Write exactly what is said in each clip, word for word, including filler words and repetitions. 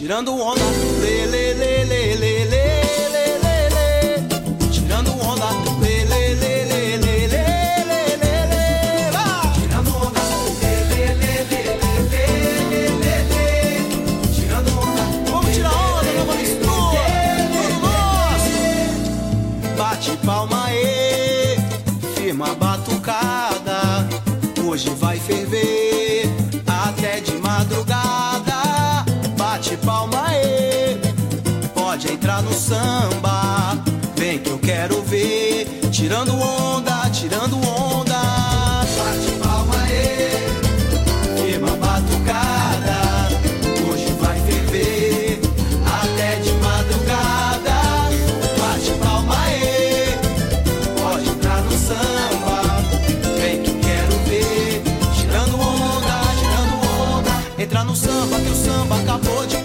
tirando onda, lê, lê, lê, lê, lê, lê, lê, lê, lê, tirando onda, lê, lê, lê, lê, lê, lê, lê, lê, lê, vai! Tirando onda, lê, lê, lê, lê, lê, lê, lê, lê, tirando onda, vamos tirar onda, nova mistura, tudo nosso! Bate palma aí, firma a batucada, hoje vai ferver até de madrugada. Bate palma aí, pode entrar no samba, vem que eu quero ver, tirando onda, tirando onda. Bate palma aí, firma a batucada, hoje vai ferver até de madrugada. Bate palma aí, pode entrar no samba, vem que eu quero ver, tirando onda, tirando onda. Entra no samba que o samba acabou de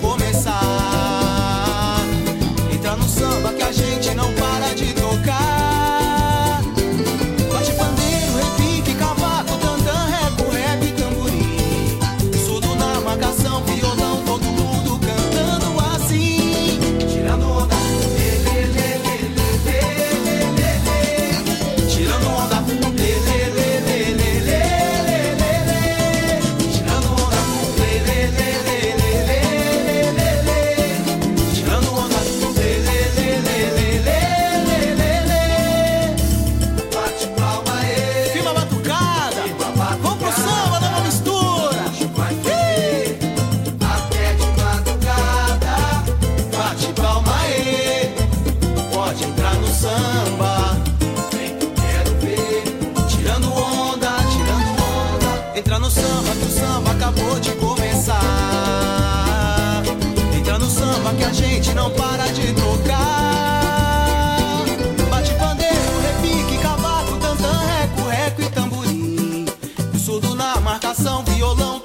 começar. Entra no samba que a gente não para de tocar. Bate pandeiro, repique, cavaco, tantã, reco, rap, tamborim. Surdo na marcação, violão, todo mundo cantando assim. Tirando onda, lê, lê, lê, lê, lê, lê, lê, lê. Tirando onda, lê, lê, lê, lê, lê, lê, lê, lê, lê. Tirando onda, lê, lê, lê, lê, lê, lê, lê, lê. Tirando onda, lê, lê, lê, lê, lê, lê, lê, lê. Bate palma aí, firma a batucada, vamos pro samba, nova mistura. Ih! Até de madrugada. Bate palma aí, pode entrar no samba, vem que eu quero ver, tirando onda, tirando onda. Entra no samba que o samba acabou de começar. Entra no samba que a gente não para de tocar. Bate pandeiro, repique, cavaco, tantã, reco, reco e tamborim. O surdo na marcação, violão,